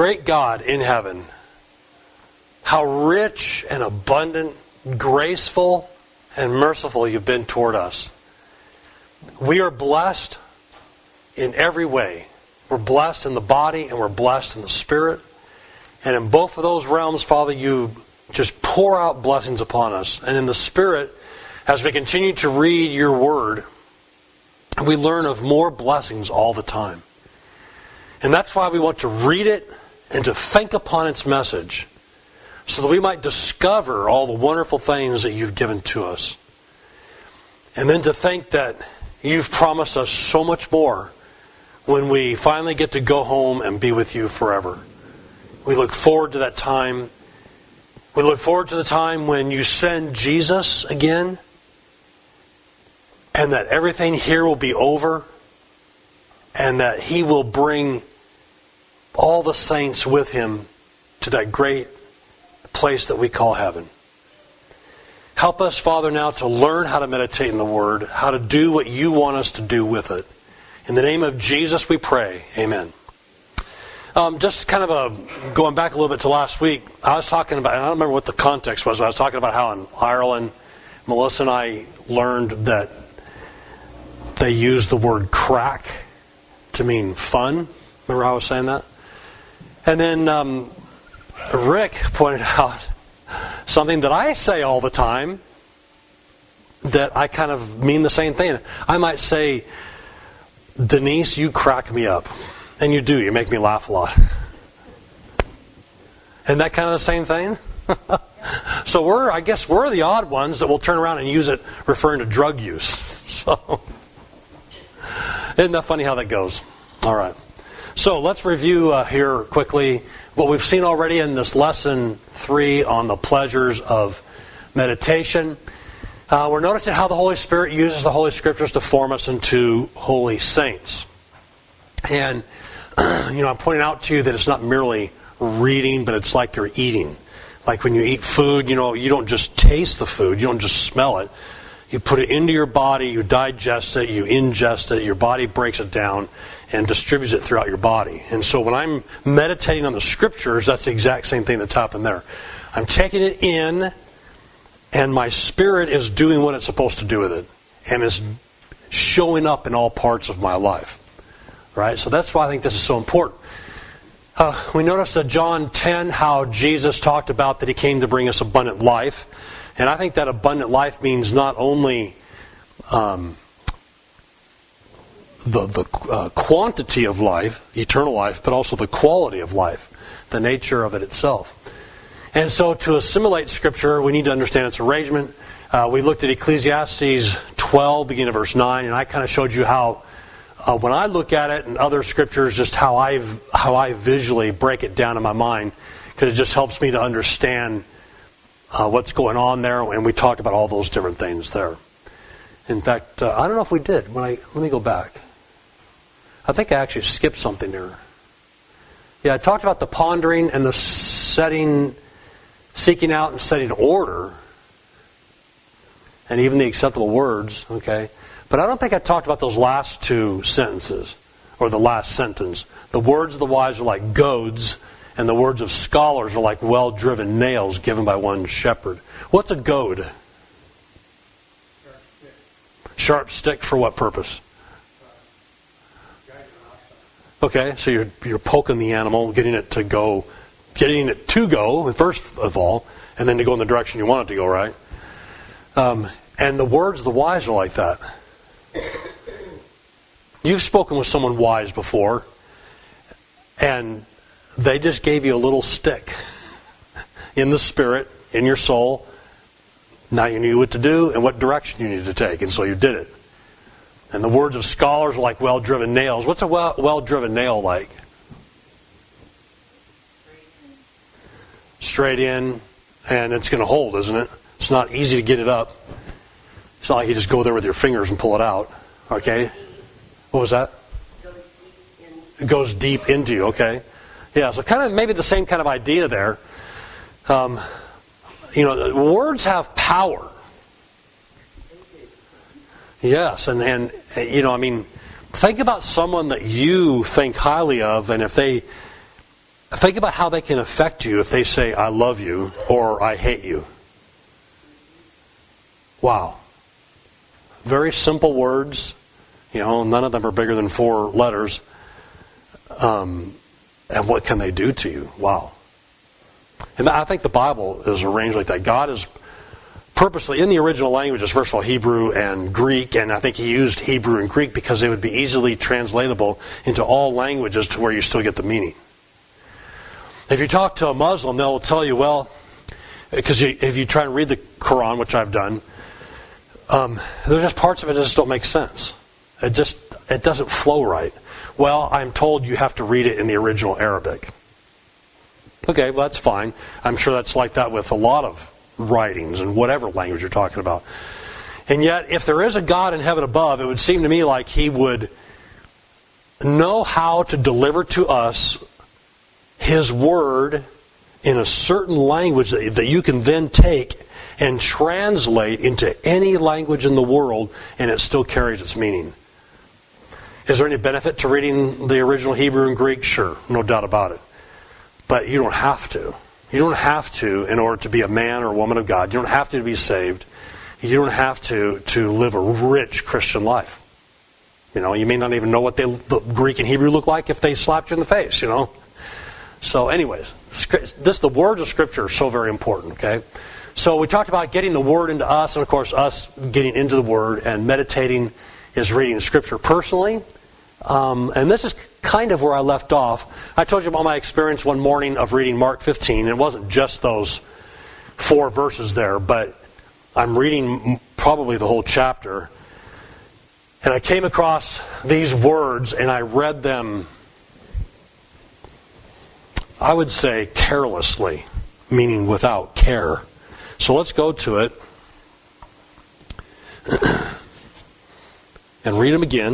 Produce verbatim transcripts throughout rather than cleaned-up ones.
great God in heaven, how rich and abundant, graceful and merciful you've been toward us. We are blessed in every way. We're blessed in the body and we're blessed in the spirit. And in both of those realms, Father, you just pour out blessings upon us. And in the spirit, as we continue to read your word, we learn of more blessings all the time. And that's why we want to read it and to think upon its message, so that we might discover all the wonderful things that you've given to us. And then to think that you've promised us so much more when we finally get to go home and be with you forever. We look forward to that time. We look forward to the time when you send Jesus again, and that everything here will be over, and that He will bring all the saints with Him to that great place that we call heaven. Help us, Father, now to learn how to meditate in the Word, how to do what you want us to do with it. In the name of Jesus we pray. Amen. Um, just kind of a, going back a little bit to last week, I was talking about, I don't remember what the context was, but I was talking about how in Ireland, Melissa and I learned that they use the word crack to mean fun. Remember how I was saying that? And then um, Rick pointed out something that I say all the time that I kind of mean the same thing. I might say, Denise, you crack me up. And you do. You make me laugh a lot. Isn't that kind of the same thing? So we're, I guess we're the odd ones that will turn around and use it referring to drug use. So, isn't that funny how that goes? All right. So let's review uh, here quickly what we've seen already in this lesson three on the pleasures of meditation. Uh, we're noticing how the Holy Spirit uses the Holy Scriptures to form us into holy saints. And, you know, I'm pointing out to you that it's not merely reading, but it's like you're eating. Like when you eat food, you know, you don't just taste the food, you don't just smell it. You put it into your body, you digest it, you ingest it, your body breaks it down and distributes it throughout your body. And so when I'm meditating on the Scriptures, that's the exact same thing that's happened there. I'm taking it in, and my spirit is doing what it's supposed to do with it. And it's showing up in all parts of my life. Right? So that's why I think this is so important. Uh, we noticed at John ten how Jesus talked about that He came to bring us abundant life. And I think that abundant life means not only um, the, the uh, quantity of life, eternal life, but also the quality of life, the nature of it itself. And so to assimilate Scripture, we need to understand its arrangement. Uh, we looked at Ecclesiastes twelve, beginning of verse nine, and I kind of showed you how Uh, when I look at it and other scriptures, just how I how I visually break it down in my mind, because it just helps me to understand uh, what's going on there. And we talked about all those different things there. In fact, uh, I don't know if we did. When I let me go back. I think I actually skipped something there. Yeah, I talked about the pondering and the setting, seeking out and setting order, and even the acceptable words. Okay. But I don't think I talked about those last two sentences, or the last sentence. The words of the wise are like goads, and the words of scholars are like well-driven nails given by one shepherd. What's a goad? Sharp stick. Sharp stick for what purpose? Okay, so you're you're poking the animal, getting it to go, getting it to go first of all, and then to go in the direction you want it to go, right? Um, and the words of the wise are like that. You've spoken with someone wise before, and they just gave you a little stick in the spirit, in your soul. Now you knew what to do and what direction you needed to take, and so you did it. And the words of scholars are like well-driven nails. What's a well, well-driven nail like? Straight in, and it's going to hold, isn't it? It's not easy to get it up. It's not like you just go there with your fingers and pull it out. Okay? What was that? It goes deep into you. Okay? Yeah, so kind of maybe the same kind of idea there. Um, you know, words have power. Yes, and, and, you know, I mean, think about someone that you think highly of, and if they think about how they can affect you if they say, I love you or I hate you. Wow. Very simple words. You know, none of them are bigger than four letters. Um, and what can they do to you? Wow. And I think the Bible is arranged like that. God is purposely, in the original languages, first of all, Hebrew and Greek, and I think He used Hebrew and Greek because they would be easily translatable into all languages to where you still get the meaning. If you talk to a Muslim, they'll tell you, well, because you, if you try and read the Quran, which I've done, um, there's just parts of it that just don't make sense. It just, it doesn't flow right. Well, I'm told you have to read it in the original Arabic. Okay, well, that's fine. I'm sure that's like that with a lot of writings and whatever language you're talking about. And yet, if there is a God in heaven above, it would seem to me like He would know how to deliver to us His Word in a certain language that, that you can then take and translate into any language in the world, and it still carries its meaning. Is there any benefit to reading the original Hebrew and Greek? Sure, no doubt about it. But you don't have to. You don't have to in order to be a man or a woman of God. You don't have to be saved. You don't have to to live a rich Christian life. You know, you may not even know what they, the Greek and Hebrew look like if they slapped you in the face, you know. So anyways, this the words of Scripture are so very important, okay? So we talked about getting the Word into us, and of course us getting into the Word, and meditating is reading Scripture personally. Um, and this is kind of where I left off. I told you about my experience one morning of reading Mark fifteen. It wasn't just those four verses there, but I'm reading probably the whole chapter. And I came across these words, and I read them, I would say, carelessly, meaning without care. So let's go to it and read them again.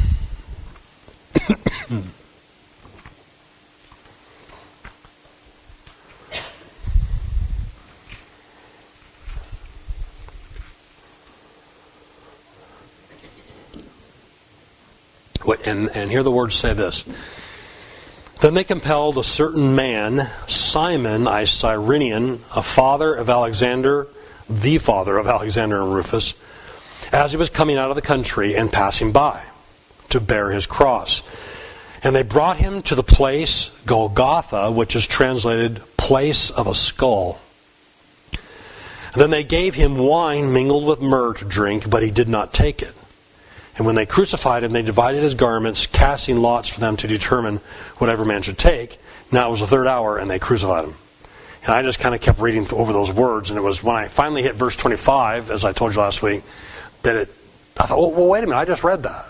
And, and here the words say this. Then they compelled a certain man, Simon, a Cyrenian, a father of Alexander, the father of Alexander and Rufus, as he was coming out of the country and passing by, to bear his cross. And they brought him to the place Golgotha, which is translated place of a skull. And then they gave him wine mingled with myrrh to drink, but he did not take it. And when they crucified him, they divided his garments, casting lots for them to determine what every man should take. Now it was the third hour, and they crucified him. And I just kind of kept reading over those words, and it was when I finally hit verse twenty-five, as I told you last week, that it, I thought, well, well wait a minute, I just read that.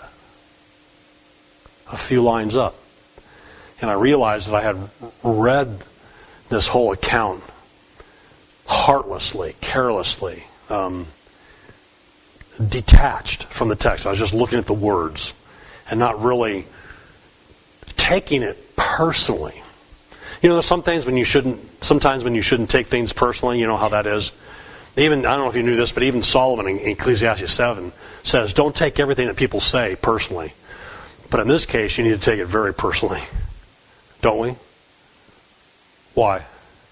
A few lines up. And I realized that I had read this whole account heartlessly, carelessly, um, detached from the text. I was just looking at the words and not really taking it personally. You know, there's some things when you shouldn't, sometimes when you shouldn't take things personally, you know how that is. Even, I don't know if you knew this, but even Solomon in Ecclesiastes seven says, don't take everything that people say personally. But in this case, you need to take it very personally. Don't we? Why?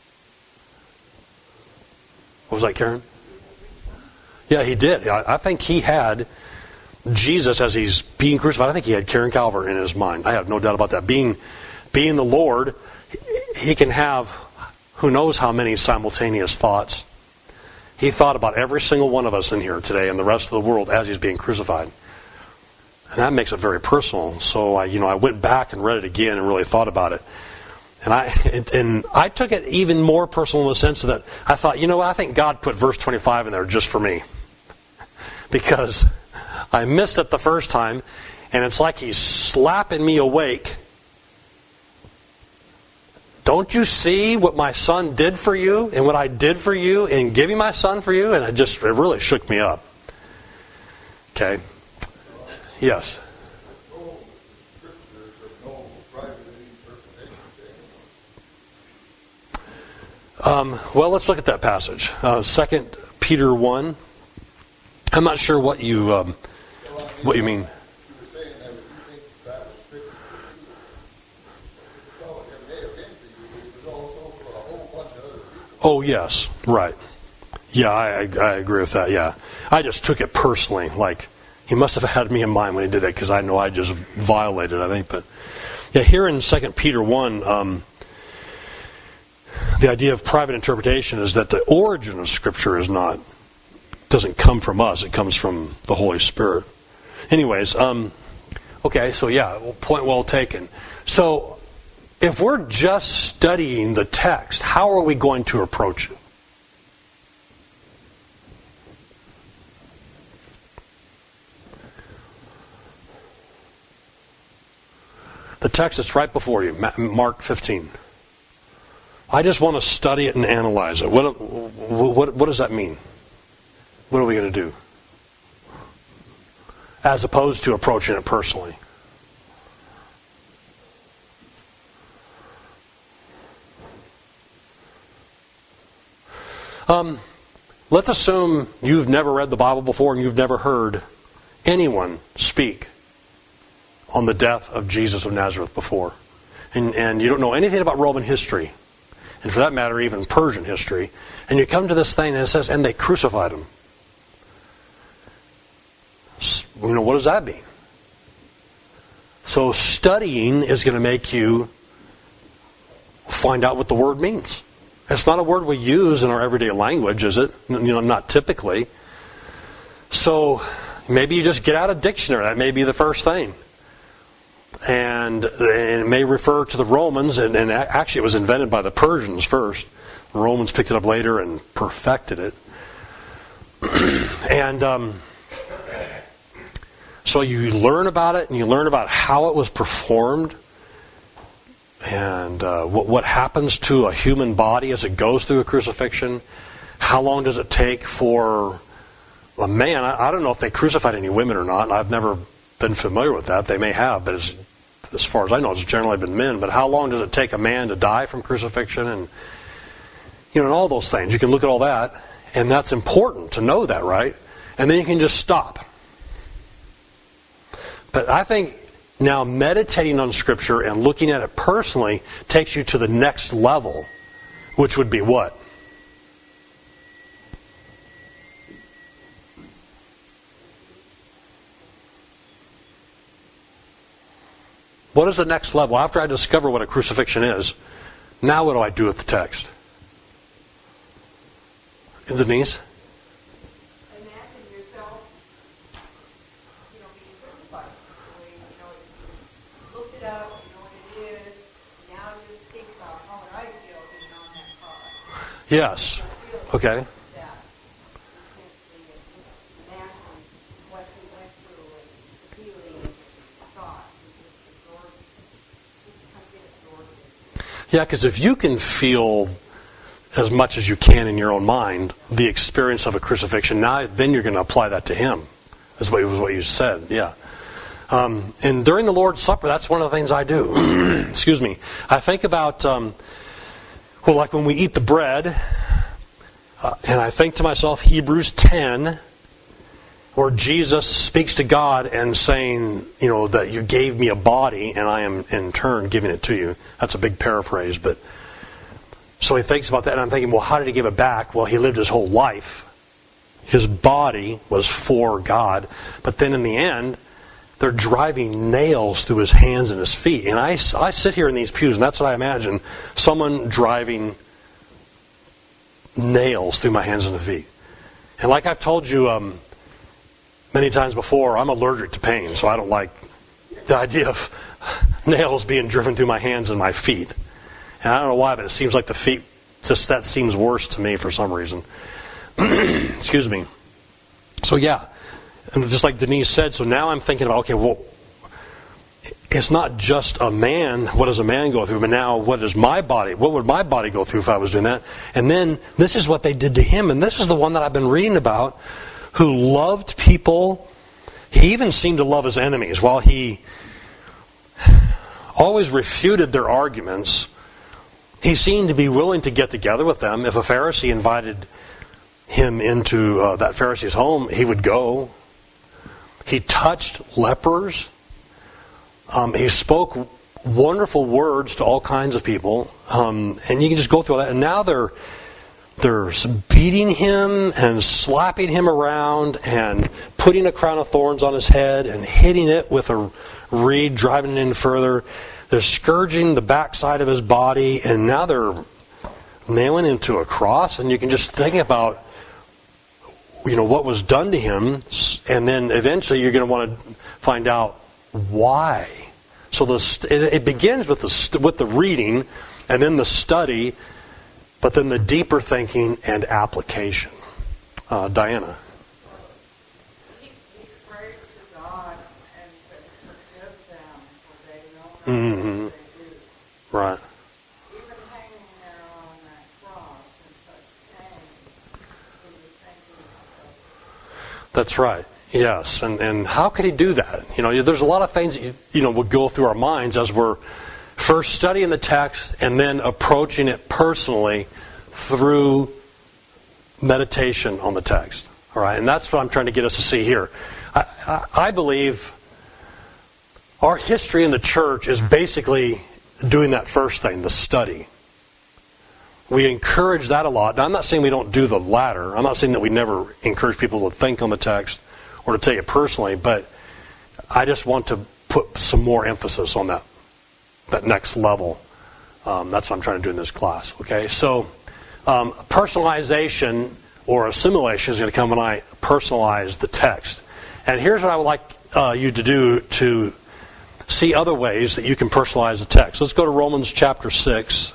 What was that, Karen? Yeah, he did. I think he had Jesus as he's being crucified. I think he had Karen Calvert in his mind. I have no doubt about that. Being, being the Lord, he can have who knows how many simultaneous thoughts. He thought about every single one of us in here today and the rest of the world as he's being crucified. And that makes it very personal. So I, you know, I went back and read it again and really thought about it. And I and I took it even more personal in the sense that I thought, you know what, I think God put verse twenty-five in there just for me. Because I missed it the first time, and it's like he's slapping me awake. Don't you see what my son did for you and what I did for you in giving my son for you? And it just, it really shook me up. Okay. Yes. Um, well, let's look at that passage. Uh, Second Peter one. I'm not sure what you um, what you mean. Oh, yes. Right. Yeah, I, I agree with that, yeah. I just took it personally, like, he must have had me in mind when he did it, because I know I just violated, I think. But, yeah, here in Second Peter one, um, the idea of private interpretation is that the origin of Scripture is not, doesn't come from us, it comes from the Holy Spirit. Anyways, um, okay, so yeah, point well taken. So, if we're just studying the text, how are we going to approach it? The text that's right before you, Mark fifteen. I just want to study it and analyze it. What, what, what does that mean? What are we going to do? As opposed to approaching it personally. Um, let's assume you've never read the Bible before and you've never heard anyone speak on the death of Jesus of Nazareth before. And, and you don't know anything about Roman history. And for that matter, even Persian history. And you come to this thing and it says, and they crucified him. You know, what does that mean? So studying is going to make you find out what the word means. It's not a word we use in our everyday language, is it? You know, not typically. So maybe you just get out a dictionary. That may be the first thing. And, and it may refer to the Romans, and, and actually it was invented by the Persians first. The Romans picked it up later and perfected it. and um, so you learn about it, and you learn about how it was performed, and uh, what, what happens to a human body as it goes through a crucifixion. How long does it take for a man? I, I don't know if they crucified any women or not. I've never been familiar with that. They may have, but it's, as far as I know, it's generally been men. But how long does it take a man to die from crucifixion? And, you know, and all those things. You can look at all that, and that's important to know that, right? And then you can just stop. But I think now meditating on Scripture and looking at it personally takes you to the next level, which would be what? What is the next level? After I discover what a crucifixion is, now what do I do with the text? Denise? Imagine yourself, you know, being crucified. You know, you looked it up, you know what it is. Now just think about how would I feel being on that cross. Yes. Okay. Yeah, because if you can feel as much as you can in your own mind the experience of a crucifixion, now then you're going to apply that to Him. That's what was what you said. Yeah. Um, and during the Lord's Supper, that's one of the things I do. Excuse me. I think about, um, well, like when we eat the bread, uh, and I think to myself, Hebrews ten, where Jesus speaks to God and saying, you know, that you gave me a body and I am in turn giving it to you. That's a big paraphrase, but so he thinks about that, and I'm thinking, well, how did he give it back? Well, he lived his whole life. His body was for God, but then in the end, they're driving nails through his hands and his feet. And I, I sit here in these pews, and that's what I imagine, someone driving nails through my hands and feet. And like I've told you, um, many times before, I'm allergic to pain, so I don't like the idea of nails being driven through my hands and my feet. And I don't know why, but it seems like the feet, just that seems worse to me for some reason. Excuse me. So yeah, and just like Denise said, so now I'm thinking about, okay, well, it's not just a man, what does a man go through, but now what is my body, what would my body go through if I was doing that? And then this is what they did to him, and this is the one that I've been reading about, who loved people. He even seemed to love his enemies. While he always refuted their arguments, he seemed to be willing to get together with them. If a Pharisee invited him into uh, that Pharisee's home, he would go. He touched lepers. Um, he spoke wonderful words to all kinds of people. Um, and you can just go through all that. And now they're they're beating him and slapping him around and putting a crown of thorns on his head and hitting it with a reed, driving it in further. They're scourging the backside of his body, and now they're nailing him to a cross. And you can just think about, you know, what was done to him, and then eventually you're going to want to find out why. So the, it begins with the with the reading, and then the study, but then the deeper thinking and application. Uh, Diana. He, he prayed to God and said, "Forgive them, for they know not Mm-hmm. what they do." Right. Even hanging there on that cross in such pain, he was thinking of That's right. Yes. And and how could he do that? You know, there's a lot of things that you, you know would go through our minds as we're first studying the text and then approaching it personally through meditation on the text. All right, and that's what I'm trying to get us to see here. I, I, I believe our history in the church is basically doing that first thing, the study. We encourage that a lot. Now, I'm not saying we don't do the latter. I'm not saying that we never encourage people to think on the text or to take it personally, but I just want to put some more emphasis on that that next level. Um, that's what I'm trying to do in this class. Okay, so um, personalization or assimilation is going to come when I personalize the text. And here's what I would like uh, you to do to see other ways that you can personalize the text. Let's go to Romans chapter six.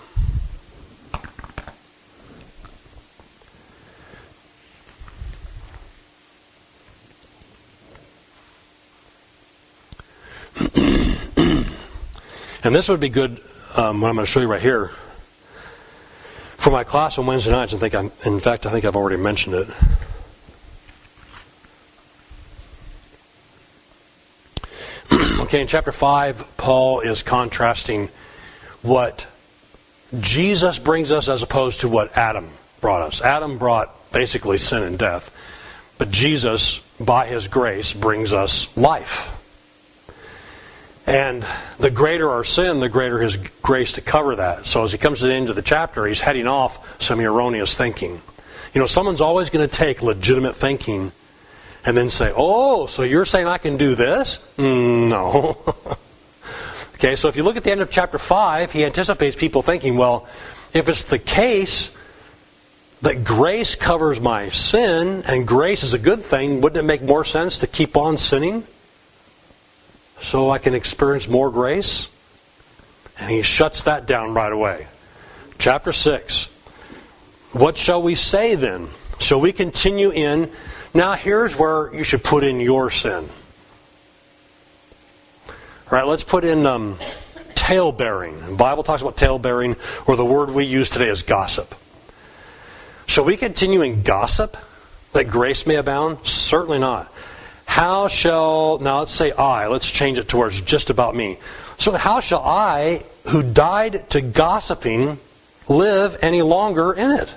And this would be good, um, what I'm going to show you right here, for my class on Wednesday nights. I think I'm, in fact, I think I've already mentioned it. Okay, in chapter five, Paul is contrasting what Jesus brings us as opposed to what Adam brought us. Adam brought basically sin and death, but Jesus, by His grace, brings us life. And the greater our sin, the greater His grace to cover that. So as he comes to the end of the chapter, he's heading off some erroneous thinking. You know, someone's always going to take legitimate thinking and then say, oh, so you're saying I can do this? Mm, no. Okay, so if you look at the end of chapter five, he anticipates people thinking, well, if it's the case that grace covers my sin and grace is a good thing, wouldn't it make more sense to keep on sinning so I can experience more grace? And he shuts that down right away. Chapter six. What shall we say then? Shall we continue in? Now here's where you should put in your sin. All right, let's put in um, tale-bearing. The Bible talks about tale-bearing, or the word we use today is gossip. Shall we continue in gossip that grace may abound? Certainly not. How shall, now let's say I, let's change it towards just about me. So how shall I, who died to gossiping, live any longer in it?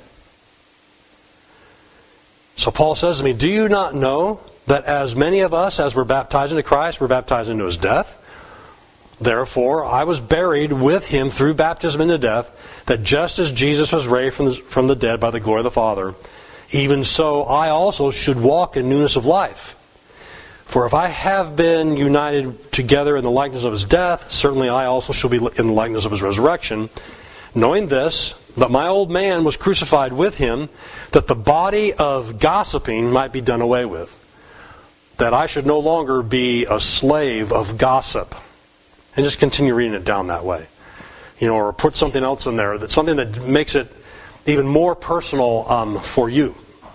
So Paul says to me, do you not know that as many of us as were baptized into Christ were baptized into His death? Therefore, I was buried with Him through baptism into death, that just as Jesus was raised from the, from the dead by the glory of the Father, even so I also should walk in newness of life. For if I have been united together in the likeness of His death, certainly I also shall be in the likeness of His resurrection. Knowing this, that my old man was crucified with Him, that the body of gossiping might be done away with, that I should no longer be a slave of gossip. And just continue reading it down that way. You know, or put something else in there, that's something that makes it even more personal um, for you.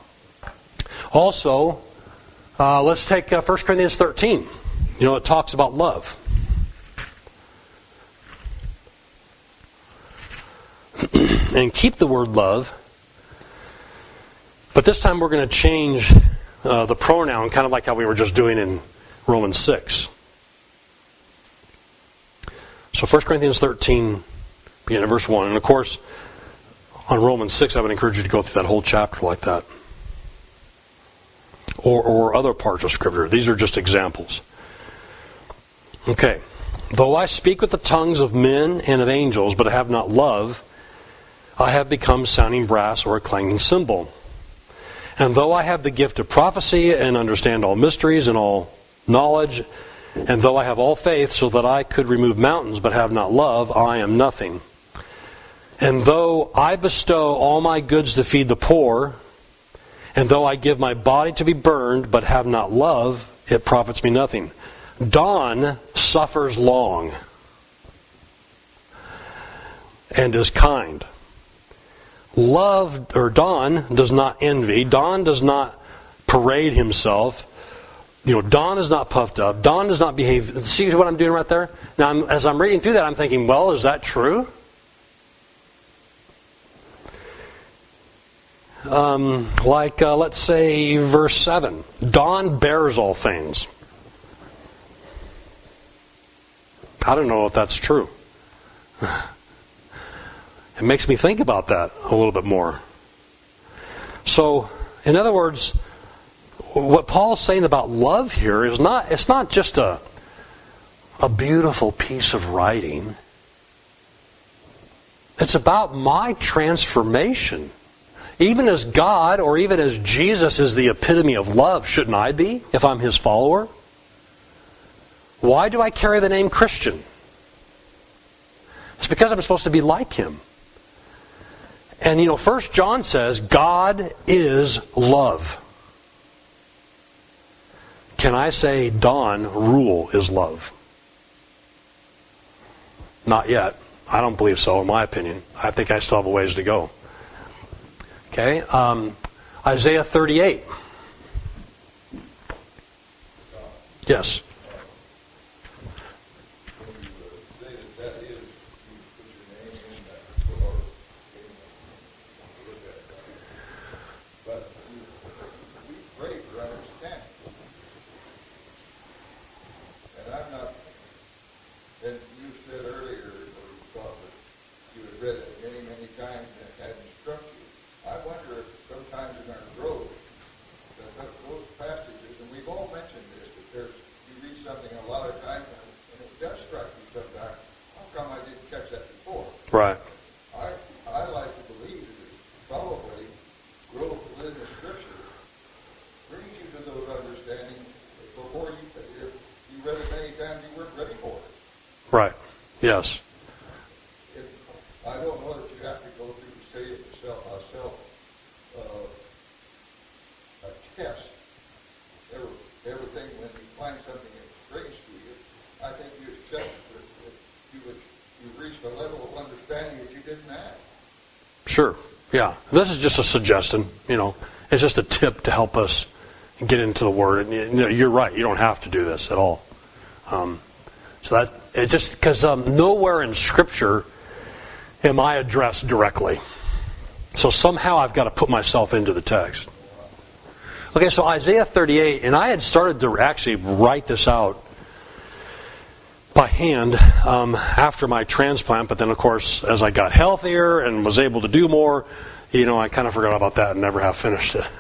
Also, uh, let's take uh, First Corinthians thirteen. You know, it talks about love. And keep the word love. But this time we're going to change uh, the pronoun, kind of like how we were just doing in Romans six. So First Corinthians thirteen, beginning at verse one. And of course, on Romans six, I would encourage you to go through that whole chapter like that. Or, or other parts of Scripture. These are just examples. Okay. Though I speak with the tongues of men and of angels, but have not love, I have become sounding brass or a clanging cymbal. And though I have the gift of prophecy and understand all mysteries and all knowledge, and though I have all faith so that I could remove mountains but have not love, I am nothing. And though I bestow all my goods to feed the poor, and though I give my body to be burned but have not love, it profits me nothing. Dawn suffers long and is kind. Love, or Don, does not envy. Don does not parade himself. You know, Don is not puffed up. Don does not behave. See what I'm doing right there? Now, I'm, as I'm reading through that, I'm thinking, well, is that true? Um, like, uh, let's say, verse seven. Don bears all things. I don't know if that's true. It makes me think about that a little bit more. So, in other words, what Paul's saying about love here is not, it's not just a, a beautiful piece of writing. It's about my transformation. Even as God, or even as Jesus is the epitome of love, shouldn't I be, if I'm His follower? Why do I carry the name Christian? It's because I'm supposed to be like Him. And you know, First John says, God is love. Can I say Don Rule is love? Not yet. I don't believe so, in my opinion. I think I still have a ways to go. Okay, um, Isaiah thirty-eight. Yes. Right. I, I like to believe that it's probably growth within the Scripture brings you to those understandings before you, if you read it many times, you weren't ready for it. Right. Yes. It, I don't know that you have to go through, say it yourself, a self, uh, a test. Every, everything, when you find something that's strange to you, I think you accept it, that you would You've reached a level of understanding that you didn't have. Sure. Yeah. This is just a suggestion. You know, it's just a tip to help us get into the Word. And you know, you're right. You don't have to do this at all. Um, so that it's just because um, nowhere in Scripture am I addressed directly. So somehow I've got to put myself into the text. Okay. So Isaiah thirty-eight, and I had started to actually write this out by hand um, after my transplant, but then of course as I got healthier and was able to do more, you know, I kind of forgot about that and never have finished it.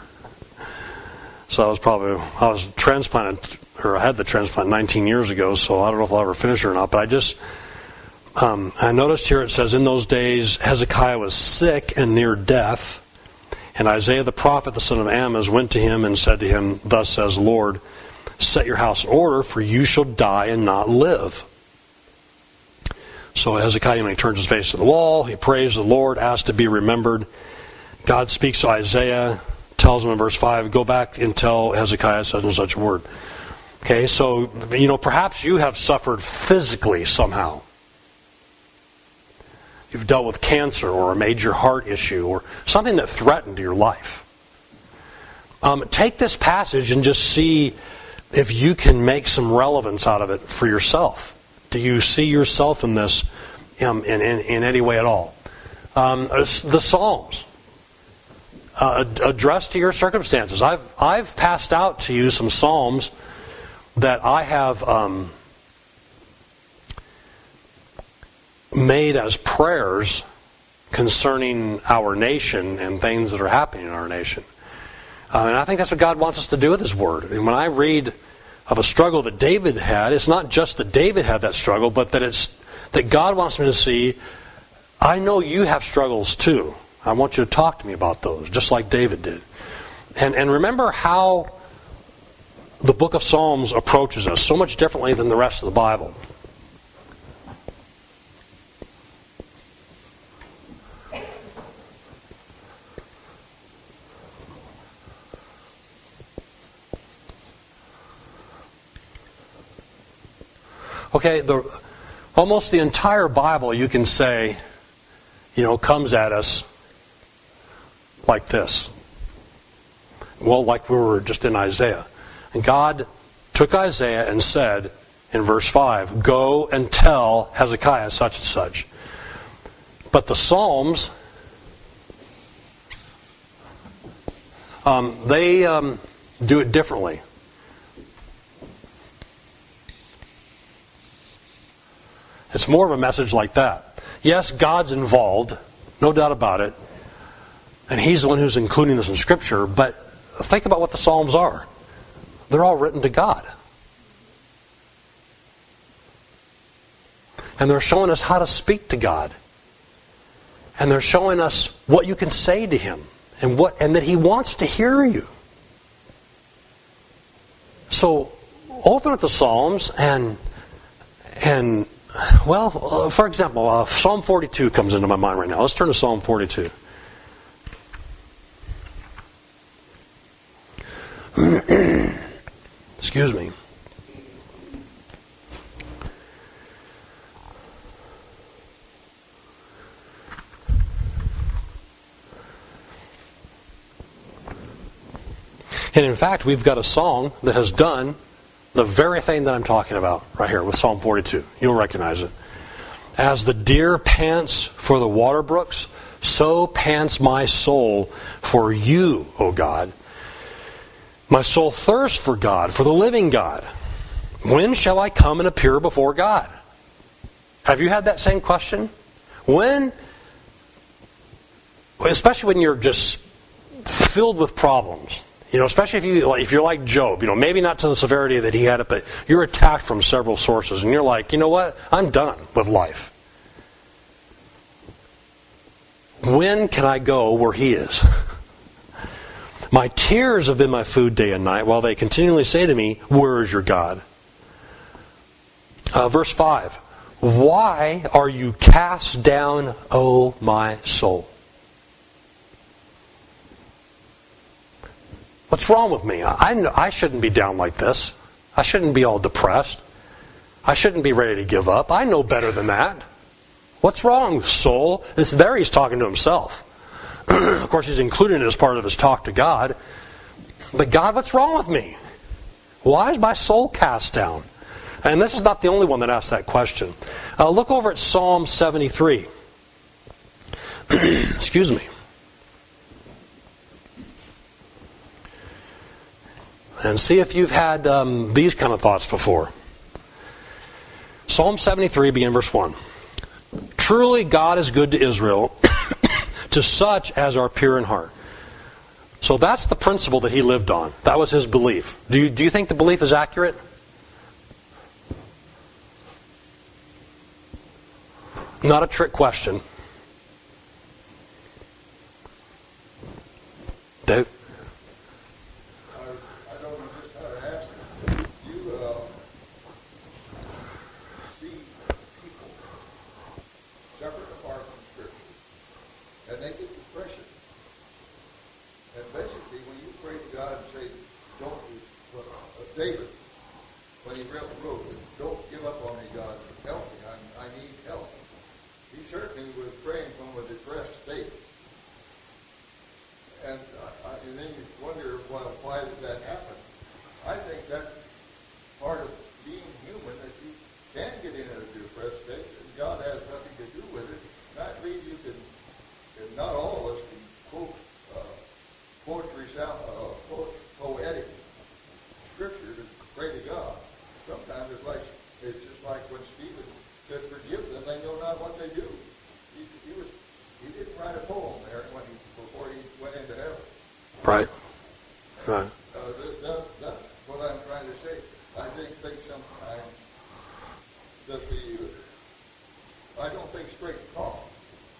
So I was probably, I was transplanted, or I had the transplant nineteen years ago, so I don't know if I'll ever finish it or not, but I just, um, I noticed here it says, in those days Hezekiah was sick and near death, and Isaiah the prophet, the son of Amoz, went to him and said to him, thus says the Lord, set your house in order, for you shall die and not live. So Hezekiah, when he turns his face to the wall, he prays the Lord, asks to be remembered. God speaks to Isaiah, tells him in verse five, go back and tell Hezekiah such and such a word. Okay, so, you know, perhaps you have suffered physically somehow. You've dealt with cancer or a major heart issue or something that threatened your life. Um, take this passage and just see if you can make some relevance out of it for yourself. Do you see yourself in this um, in, in, in any way at all? Um, the Psalms. Uh, addressed to your circumstances. I've I've passed out to you some Psalms that I have um, made as prayers concerning our nation and things that are happening in our nation. Uh, and I think that's what God wants us to do with His Word. And when I read of a struggle that David had, it's not just that David had that struggle, but that it's that God wants me to see I know you have struggles too. I want you to talk to me about those, just like David did. And, and remember how the book of Psalms approaches us so much differently than the rest of the Bible. Okay, the, almost the entire Bible, you can say, you know, comes at us like this. Well, like we were just in Isaiah. And God took Isaiah and said, in verse five, go and tell Hezekiah such and such. But the Psalms, um, they um, do it differently. It's more of a message like that. Yes, God's involved, no doubt about it. And He's the one who's including this in Scripture. But think about what the Psalms are. They're all written to God. And they're showing us how to speak to God. And they're showing us what you can say to Him. And what and that He wants to hear you. So, open up the Psalms and and Well, for example, uh, Psalm forty-two comes into my mind right now. Let's turn to Psalm forty-two. Excuse me. And in fact, we've got a song that has done the very thing that I'm talking about right here with Psalm forty-two. You'll recognize it. As the deer pants for the water brooks, so pants my soul for you, O God. My soul thirsts for God, for the living God. When shall I come and appear before God? Have you had that same question? When, especially when you're just filled with problems. You know, especially if you if you're like Job, you know, maybe not to the severity that he had it, but you're attacked from several sources, and you're like, you know what? I'm done with life. When can I go where He is? My tears have been my food day and night, while they continually say to me, where is your God? Uh, verse five. Why are you cast down, O my soul? What's wrong with me? I, I shouldn't be down like this. I shouldn't be all depressed. I shouldn't be ready to give up. I know better than that. What's wrong, soul? It's there he's talking to himself. Of course, he's including it as part of his talk to God. But God, what's wrong with me? Why is my soul cast down? And this is not the only one that asked that question. Uh, look over at Psalm seventy-three. Excuse me. And see if you've had um, these kind of thoughts before. Psalm seventy-three, begin verse one. Truly God is good to Israel, to such as are pure in heart. So that's the principle that he lived on. That was his belief. Do you, do you think the belief is accurate? Not a trick question. Dave? David, when he wrote, don't give up on me, God, help me, I, I need help. He certainly was praying from a depressed state. And, uh, and then you wonder, well, why did that happen? I think that's part of being human, that you can get in a depressed state, and God has nothing to do with it. And I believe you can, and not all of us can quote uh, poetry, sound, uh, po- poetic Scripture to pray to God. Sometimes it's like it's just like when Stephen said, "Forgive them; they know not what they do." He, he was he didn't write a poem there when he before he went into heaven. Right. Right. Uh, that, that, that's what I'm trying to say. I think think sometimes that the I don't think straight talk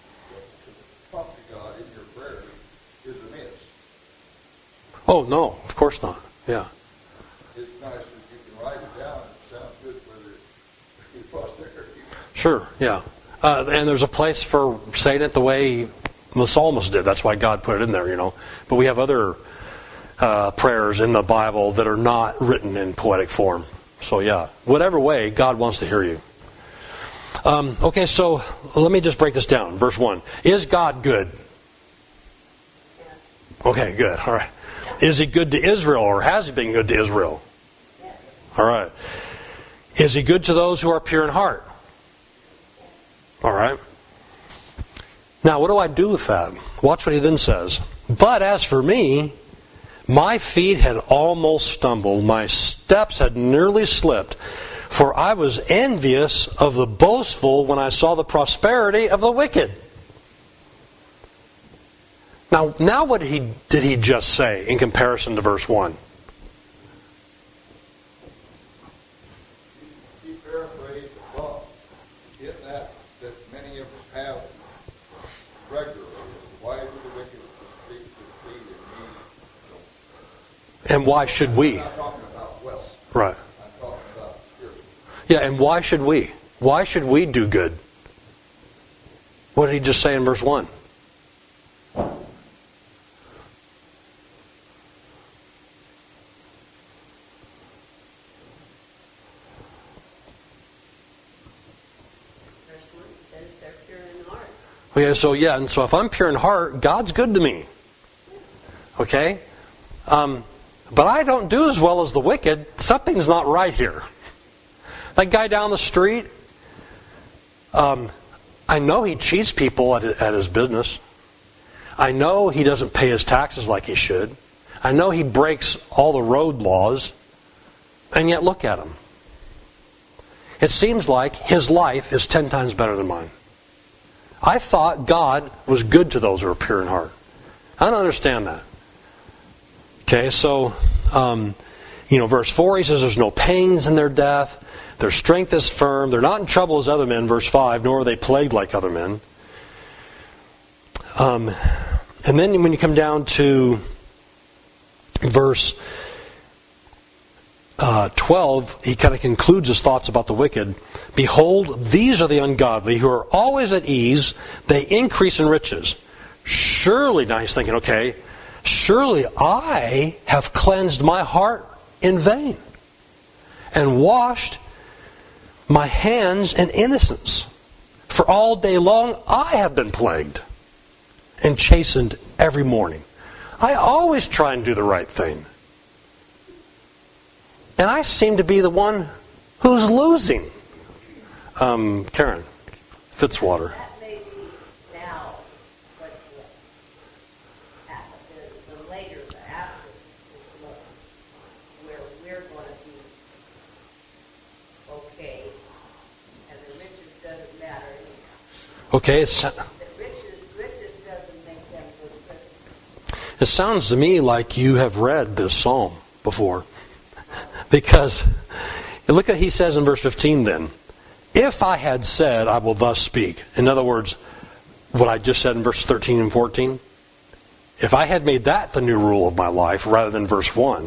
is amiss. Oh, no, of course not. Yeah. It's nice that you can write it down. It sounds good for the posterity. Sure, yeah. Uh, and there's a place for saying it the way the psalmist did. That's why God put it in there, you know. But we have other uh, prayers in the Bible that are not written in poetic form. So, yeah, whatever way, God wants to hear you. Um, okay, so let me just break this down. Verse one. Is God good? Okay, good. All right. Is He good to Israel, or has He been good to Israel? All right. Is He good to those who are pure in heart? All right. Now, what do I do with that? Watch what He then says. But as for me, my feet had almost stumbled, my steps had nearly slipped, for I was envious of the boastful when I saw the prosperity of the wicked. Now, now what did he, did he just say in comparison to verse one? He paraphrased the thought in that that many of us have regularly. Why do the wicked succeed succeed in me? And why should we? I'm not talking about wealth. Right. I'm talking about spiritual. Yeah, and why should we? Why should we do good? What did he just say in verse one? Okay, so yeah, and so if I'm pure in heart, God's good to me. Okay? Um, but I don't do as well as the wicked. Something's not right here. That guy down the street, um, I know he cheats people at, at his business. I know he doesn't pay his taxes like he should. I know he breaks all the road laws. And yet look at him. It seems like his life is ten times better than mine. I thought God was good to those who are pure in heart. I don't understand that. Okay, so, um, you know, verse four, he says there's no pangs in their death. Their strength is firm. They're not in trouble as other men, verse five, nor are they plagued like other men. Um, and then when you come down to verse Uh, twelve, he kind of concludes his thoughts about the wicked. Behold, these are the ungodly who are always at ease. They increase in riches. Surely, now he's thinking, okay, surely I have cleansed my heart in vain and washed my hands in innocence. For all day long I have been plagued and chastened every morning. I always try and do the right thing. And I seem to be the one who's losing. Um, Karen Fitzwater. That may be now, but the, the later, the after is more, where we're going to be okay, and the riches doesn't matter anyhow. Okay, it's, The riches, riches doesn't make them good Christians. it sounds to me like you have read this psalm before. Because, look at he says in verse fifteen then, if I had said, I will thus speak. In other words, what I just said in verse thirteen and fourteen, if I had made that the new rule of my life rather than verse one,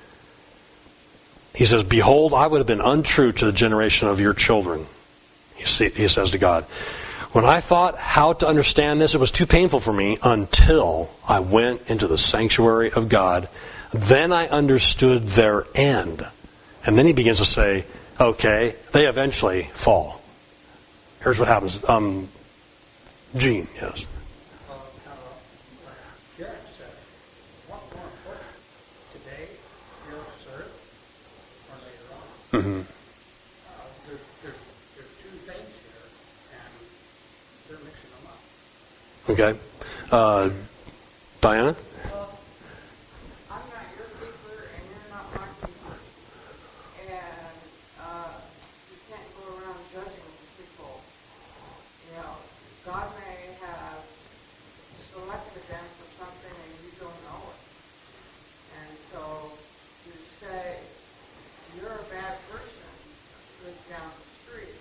he says, behold, I would have been untrue to the generation of your children. He says to God, when I thought how to understand this, it was too painful for me until I went into the sanctuary of God. Then I understood their end. And then he begins to say, okay, they eventually fall. Here's what happens. Um, Gene, yes. Uh, uh, Karen said, what's more important, today, here on this earth, or later on? Mm-hmm. Uh, there, there, there are two things here, and they're mixing them up. Okay. Uh, Diana? Well, I'm not your keeper and you're not my keeper. And uh, you can't go around judging people. You know, God may have selected them for something and you don't know it. And so you say, you're a bad person who lives down the street.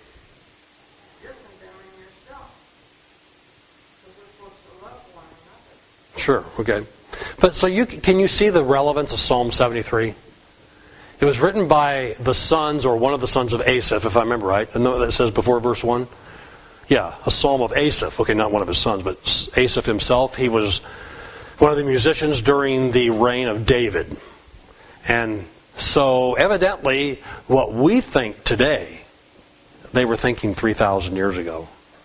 You're condemning yourself. So we're supposed to love one another. Sure. Okay. But so you can you see the relevance of Psalm seventy-three? It was written by the sons or one of the sons of Asaph, if I remember right. And that says before verse one. Yeah, a psalm of Asaph. Okay, not one of his sons, but Asaph himself. He was one of the musicians during the reign of David. And so evidently what we think today, they were thinking three thousand years ago.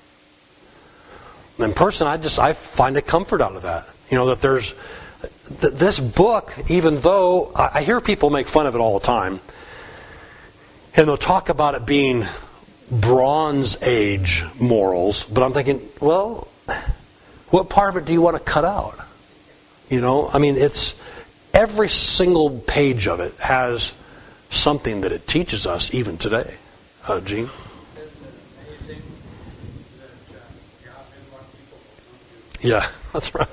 And personally, I just I find a comfort out of that. You know, that there's that this book, even though I hear people make fun of it all the time, and they'll talk about it being Bronze Age morals, but I'm thinking, well, what part of it do you want to cut out? You know, I mean, it's every single page of it has something that it teaches us even today. Uh, Gene? Yeah, that's right.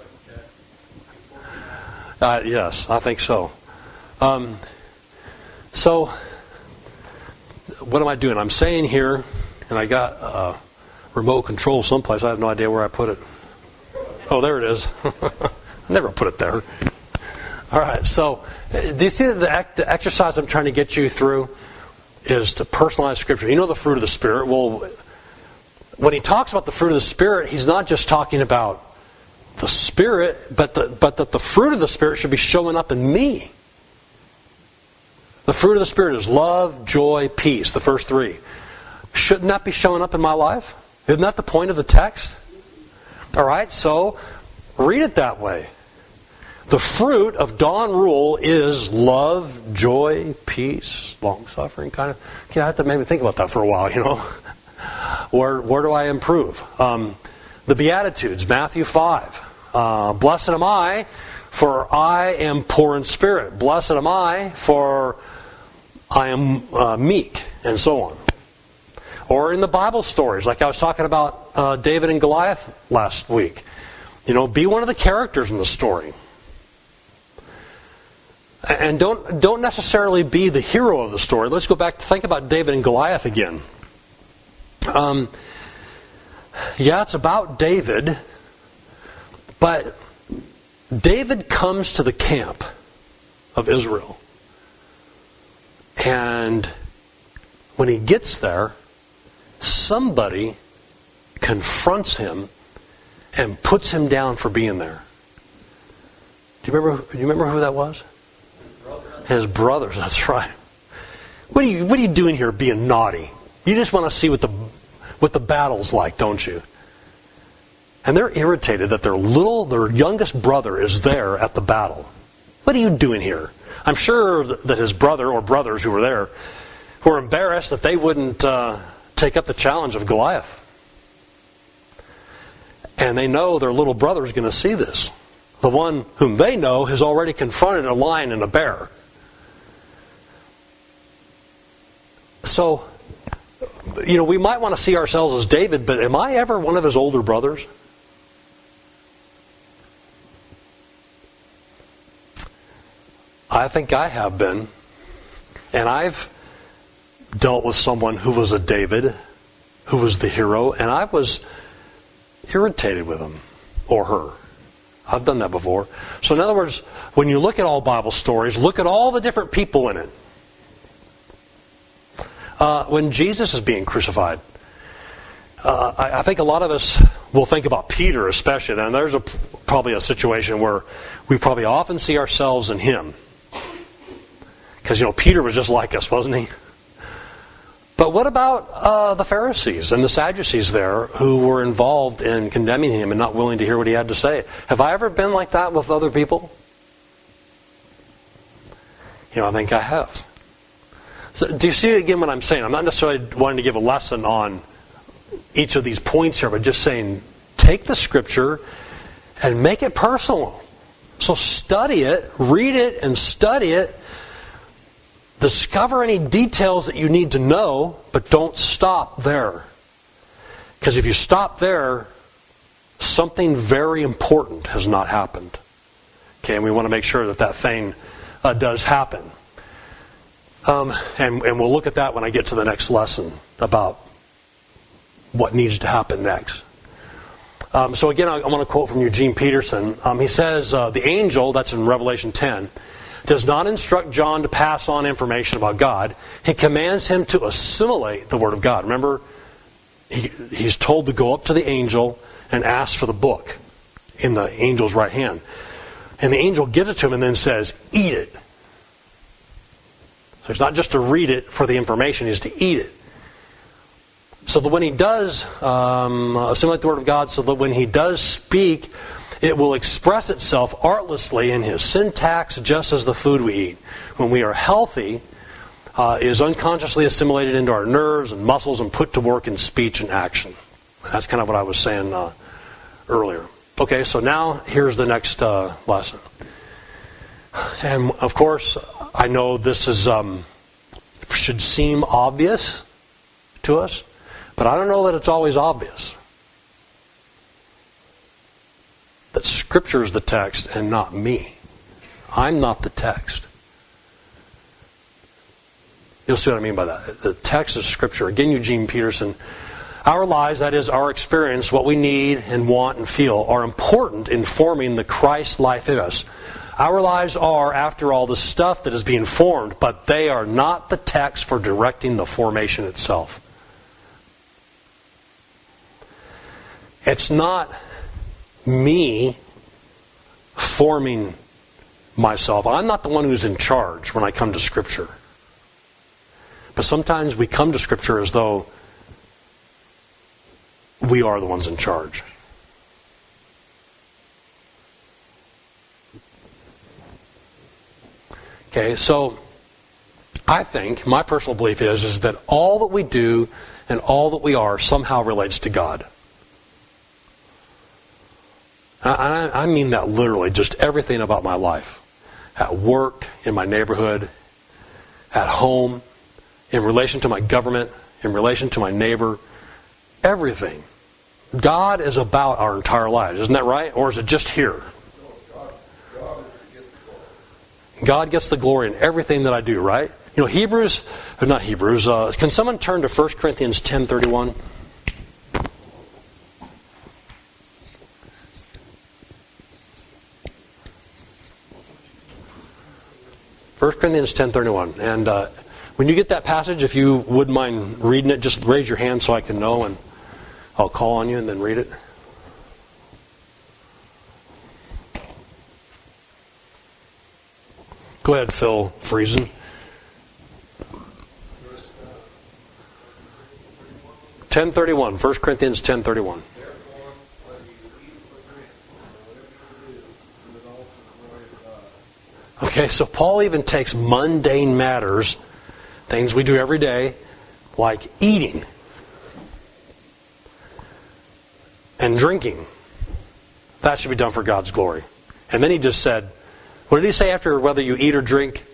Uh, yes, I think so. Um, so, what am I doing? I'm saying here, and I got a remote control someplace. I have no idea where I put it. Oh, there it is. I never put it there. All right, so do you see the, act, the exercise I'm trying to get you through is to personalize Scripture? You know the fruit of the Spirit. Well, when he talks about the fruit of the Spirit, he's not just talking about the Spirit, but the, but that the fruit of the Spirit should be showing up in me. The fruit of the Spirit is love, joy, peace, the first three. Shouldn't that be showing up in my life? Isn't that the point of the text? All right, so read it that way. The fruit of Don Rule is love, joy, peace, long-suffering, kind of. Yeah, I have to maybe think about that for a while, you know. Where, where do I improve? Um, the Beatitudes, Matthew five. Uh, Blessed am I, for I am poor in spirit. Blessed am I, for I am uh, meek, and so on. Or in the Bible stories, like I was talking about uh, David and Goliath last week. You know, be one of the characters in the story. And don't don't necessarily be the hero of the story. Let's go back to think about David and Goliath again. Um, yeah, it's about David, but David comes to the camp of Israel. And when he gets there, somebody confronts him and puts him down for being there. Do you remember? Do you remember who that was? His brothers. That's right. What are you What are you doing here, being naughty? You just want to see what the what the battle's like, don't you? And they're irritated that their little, their youngest brother is there at the battle. What are you doing here? I'm sure that his brother or brothers who were there were embarrassed that they wouldn't uh, take up the challenge of Goliath. And they know their little brother is going to see this. The one whom they know has already confronted a lion and a bear. So, you know, we might want to see ourselves as David, but am I ever one of his older brothers? I think I have been. And I've dealt with someone who was a David, who was the hero, and I was irritated with him or her. I've done that before. So in other words, when you look at all Bible stories, look at all the different people in it. Uh, when Jesus is being crucified, uh, I, I think a lot of us will think about Peter especially. And there's a, probably a situation where we probably often see ourselves in him. Because, you know, Peter was just like us, wasn't he? But what about uh, the Pharisees and the Sadducees there who were involved in condemning him and not willing to hear what he had to say? Have I ever been like that with other people? You know, I think I have. So do you see again what I'm saying? I'm not necessarily wanting to give a lesson on each of these points here, but just saying take the Scripture and make it personal. So study it, read it and study it. Discover any details that you need to know, but don't stop there. Because if you stop there, something very important has not happened. Okay, and we want to make sure that that thing uh, does happen. Um, and, and we'll look at that when I get to the next lesson about what needs to happen next. Um, so again, I, I want to quote from Eugene Peterson. Um, he says, uh, the angel, that's in Revelation ten, does not instruct John to pass on information about God. He commands him to assimilate the Word of God. Remember, he, he's told to go up to the angel and ask for the book in the angel's right hand. And the angel gives it to him and then says, eat it. So it's not just to read it for the information, it's to eat it. So that when he does um, assimilate the Word of God, so that when he does speak, it will express itself artlessly in his syntax, just as the food we eat. When we are healthy, uh, is unconsciously assimilated into our nerves and muscles and put to work in speech and action. That's kind of what I was saying uh, earlier. Okay, so now here's the next uh, lesson. And of course, I know this is um, should seem obvious to us. But I don't know that it's always obvious that Scripture is the text and not me. I'm not the text. You'll see what I mean by that. The text is Scripture. Again, Eugene Peterson. Our lives, that is our experience, what we need and want and feel, are important in forming the Christ life in us. Our lives are, after all, the stuff that is being formed, but they are not the text for directing the formation itself. It's not me forming myself. I'm not the one who's in charge when I come to Scripture. But sometimes we come to Scripture as though we are the ones in charge. Okay, so I think, my personal belief is, is that all that we do and all that we are somehow relates to God. I, I mean that literally, just everything about my life. At work, in my neighborhood, at home, in relation to my government, in relation to my neighbor, everything. God is about our entire lives, isn't that right? Or is it just here? God gets the glory in everything that I do, right? You know, Hebrews, or not Hebrews, uh, can someone turn to First Corinthians ten thirty-one? First Corinthians ten thirty-one. And uh, when you get that passage, if you wouldn't mind reading it, just raise your hand so I can know, and I'll call on you and then read it. Go ahead, Phil Friesen. ten thirty-one. First Corinthians ten thirty-one. Okay, so Paul even takes mundane matters, things we do every day, like eating and drinking. That should be done for God's glory. And then he just said, what did he say after whether you eat or drink?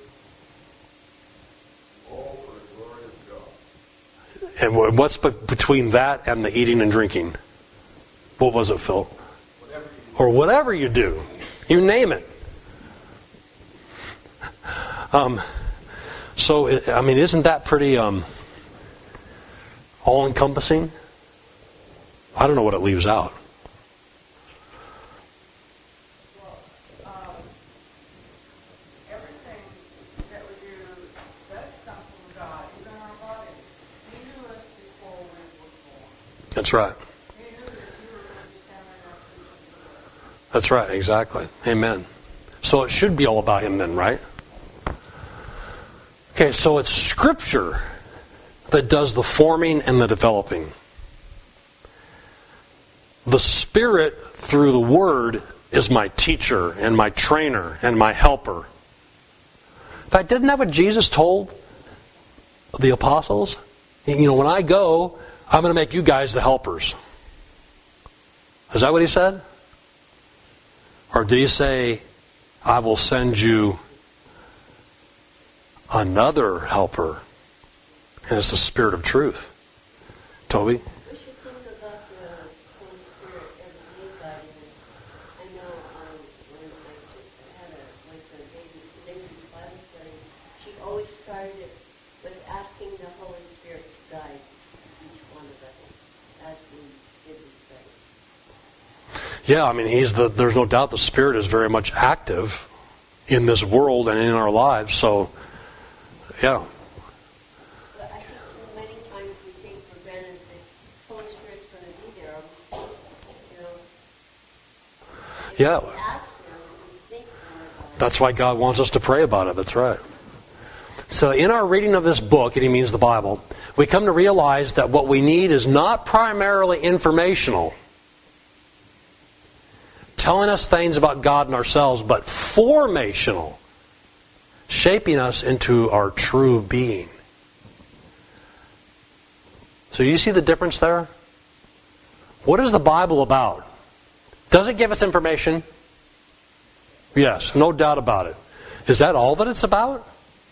All for the glory of God. And what's be- between that and the eating and drinking? What was it, Phil? Whatever you do. Or whatever you do. You name it. Um, so, I mean, isn't that pretty um, all-encompassing? I don't know what it leaves out. Um, everything that we do does come from God, even our bodies. He knew us before we were born. That's right. He knew that you were going to be standing up to the That's right, exactly. Amen. So it should be all about Him then, right? Okay, so it's Scripture that does the forming and the developing. The Spirit, through the Word, is my teacher and my trainer and my helper. In fact, didn't that what Jesus told the apostles? You know, when I go, I'm going to make you guys the helpers. Is that what He said? Or did He say, I will send you another helper, and it's the Spirit of truth? Toby? We should think about the Holy Spirit as being guiding us. I know um, when I took, had a, like a baby, baby's Bible study, she always started it with asking the Holy Spirit to guide each one of us as we did the study. Yeah, I mean, he's the. There's no doubt the Spirit is very much active in this world and in our lives. So, yeah. But I think many times we take for granted that Holy Spirit's going to be there. You know. If Yeah. we ask Him, we think more about it. That's why God wants us to pray about it. That's right. So in our reading of this book, and he means the Bible, we come to realize that what we need is not primarily informational, telling us things about God and ourselves, but formational, shaping us into our true being. So you see the difference there? What is the Bible about? Does it give us information? Yes, no doubt about it. Is that all that it's about?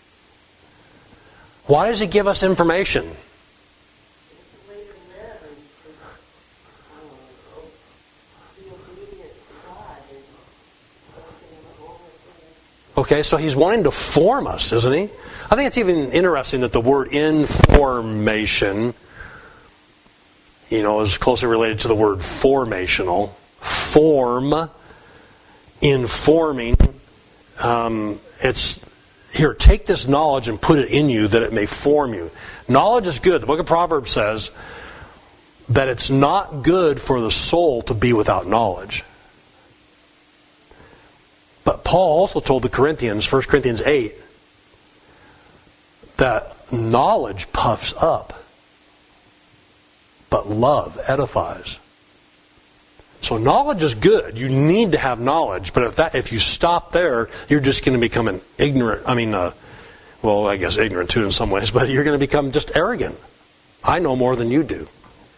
Why does it give us information? It's a way to live and to um, be obedient to God and working in all the things. Okay, so he's wanting to form us, isn't he? I think it's even interesting that the word information, you know, is closely related to the word formational. Form, informing. Um, it's here, take this knowledge and put it in you that it may form you. Knowledge is good. The book of Proverbs says that it's not good for the soul to be without knowledge. But Paul also told the Corinthians, First Corinthians eight, that knowledge puffs up, but love edifies. So knowledge is good. You need to have knowledge, but if that if you stop there, you're just going to become an ignorant. I mean, uh, well, I guess ignorant too in some ways, but you're going to become just arrogant. I know more than you do.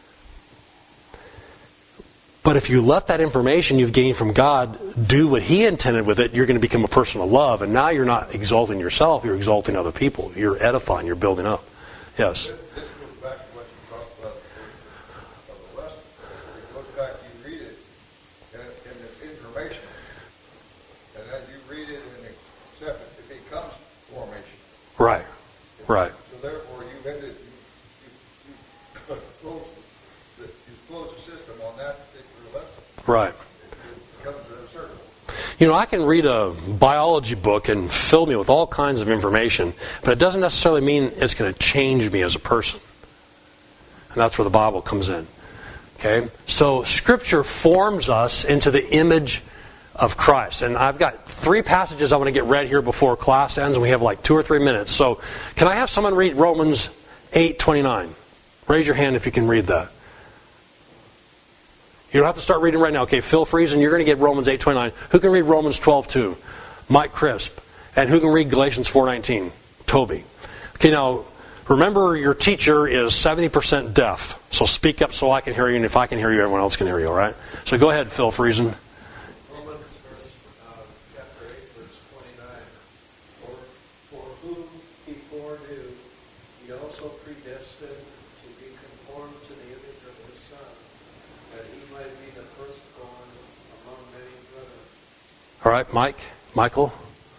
But if you let that information you've gained from God do what He intended with it, you're going to become a person of love, and now you're not exalting yourself; you're exalting other people. You're edifying. You're building up. Yes. This, this goes back to what you talked about of the lesson. It goes back, you read it, and, and it's information. And as you read it and accept it, it becomes formation. Right. Right. So therefore, you've ended, you, you, you close the, you close the system on that particular lesson. Right. It, it becomes a circle. You know, I can read a biology book and fill me with all kinds of information, but it doesn't necessarily mean it's going to change me as a person. And that's where the Bible comes in. Okay? So Scripture forms us into the image of Christ. And I've got three passages I want to get read here before class ends, and we have like two or three minutes. So can I have someone read Romans eight twenty-nine? Raise your hand if you can read that. You don't have to start reading right now. Okay, Phil Friesen, you're going to get Romans eight twenty-nine. Who can read Romans twelve two? Mike Crisp. And who can read Galatians four nineteen? Toby. Okay, now, remember your teacher is seventy percent deaf. So speak up so I can hear you, and if I can hear you, everyone else can hear you, all right? So go ahead, Phil Friesen. Romans verse, uh, chapter eight, verse twenty-nine. For, for whom he foreknew, he also predestined to be conformed to the image of his Son, that he might be the firstborn among many brethren. All right, Mike, Michael.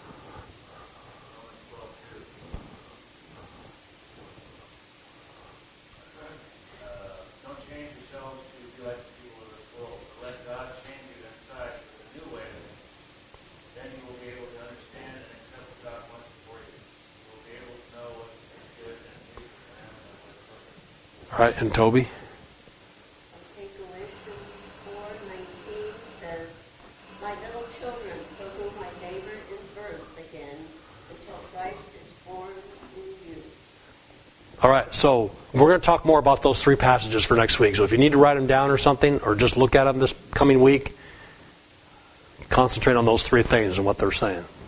Don't change yourselves to be like the people of this world, but let God change you inside with a new way of thinking. Then you will be able to understand and accept what God wants for you. You will be able to know what is good and pleasing to Him and what is perfect. All right, and Toby. Okay, Galatians four nineteen says, "My little children, for whom I labor in birth again, until Christ is formed in you." All right, so we're going to talk more about those three passages for next week. So if you need to write them down or something, or just look at them this coming week, concentrate on those three things and what they're saying.